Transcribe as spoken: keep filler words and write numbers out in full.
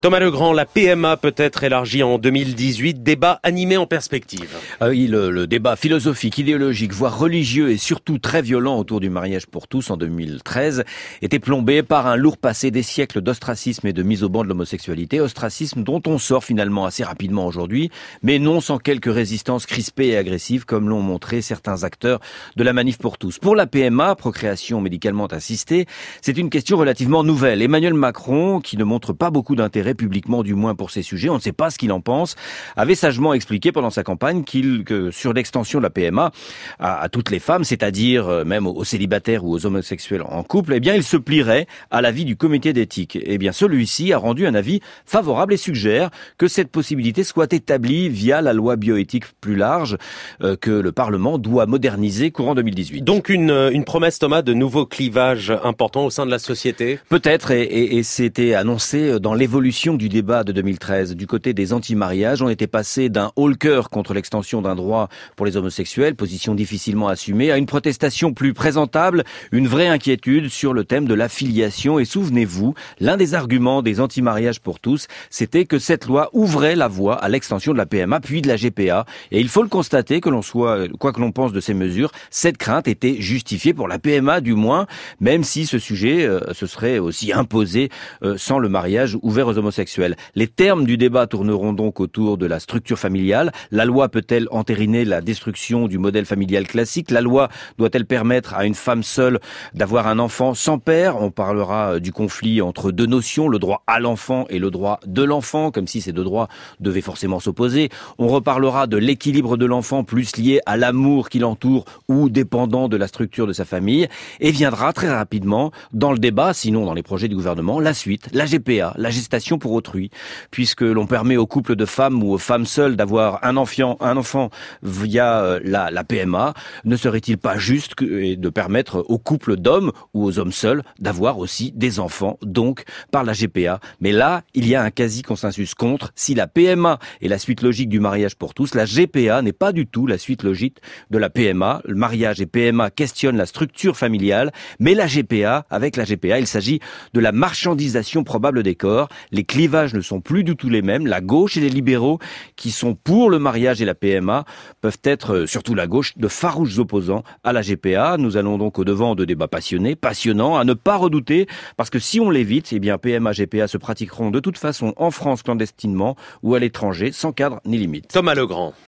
Thomas Legrand, la P M A peut être élargie en deux mille dix-huit, débat animé en perspective. Ah oui, le, le débat philosophique, idéologique, voire religieux et surtout très violent autour du mariage pour tous en deux mille treize était plombé par un lourd passé des siècles d'ostracisme et de mise au banc de l'homosexualité, ostracisme dont on sort finalement assez rapidement aujourd'hui, mais non sans quelques résistances crispées et agressives comme l'ont montré certains acteurs de la manif pour tous. Pour la P M A, procréation médicalement assistée, c'est une question relativement nouvelle. Emmanuel Macron, qui ne montre pas beaucoup d'intérêt publiquement du moins pour ces sujets, on ne sait pas ce qu'il en pense, avait sagement expliqué pendant sa campagne qu'il que sur l'extension de la P M A à, à toutes les femmes, c'est-à-dire même aux célibataires ou aux homosexuels en couple, eh bien il se plierait à l'avis du comité d'éthique. Eh bien celui-ci a rendu un avis favorable et suggère que cette possibilité soit établie via la loi bioéthique plus large euh, que le Parlement doit moderniser courant deux mille dix-huit. Donc une, une promesse, Thomas, de nouveaux clivages importants au sein de la société? Peut-être, et, et, et c'était annoncé dans l'évolution du débat de deux mille treize. Du côté des anti-mariages, on était passé d'un haut-le-cœur contre l'extension d'un droit pour les homosexuels, position difficilement assumée, à une protestation plus présentable, une vraie inquiétude sur le thème de la filiation. Et souvenez-vous, l'un des arguments des anti-mariages pour tous, c'était que cette loi ouvrait la voie à l'extension de la P M A, puis de la G P A. Et il faut le constater, que l'on soit, quoi que l'on pense de ces mesures, cette crainte était justifiée pour la P M A du moins, même si ce sujet euh, se serait aussi imposé euh, sans le mariage ouvert aux homosexuels. Les termes du débat tourneront donc autour de la structure familiale. La loi peut-elle entériner la destruction du modèle familial classique? La loi doit-elle permettre à une femme seule d'avoir un enfant sans père? On parlera du conflit entre deux notions, le droit à l'enfant et le droit de l'enfant, comme si ces deux droits devaient forcément s'opposer. On reparlera de l'équilibre de l'enfant plus lié à l'amour qui l'entoure ou dépendant de la structure de sa famille. Et viendra très rapidement dans le débat, sinon dans les projets du gouvernement, la suite, la G P A, la gestation pour autrui, puisque l'on permet aux couples de femmes ou aux femmes seules d'avoir un enfant, un enfant via la, la P M A, ne serait-il pas juste que, de permettre aux couples d'hommes ou aux hommes seuls d'avoir aussi des enfants, donc par la G P A? Mais là, il y a un quasi-consensus contre. Si la P M A est la suite logique du mariage pour tous, la G P A n'est pas du tout la suite logique de la P M A. Le mariage et P M A questionnent la structure familiale, mais la G P A, avec la G P A, il s'agit de la marchandisation probable des corps. Les clivages ne sont plus du tout les mêmes. La gauche et les libéraux qui sont pour le mariage et la P M A peuvent être, surtout la gauche, de farouches opposants à la G P A. Nous allons donc au devant de débats passionnés, passionnants, à ne pas redouter, parce que si on l'évite, eh bien P M A, G P A se pratiqueront de toute façon en France clandestinement ou à l'étranger, sans cadre ni limite. Thomas Legrand.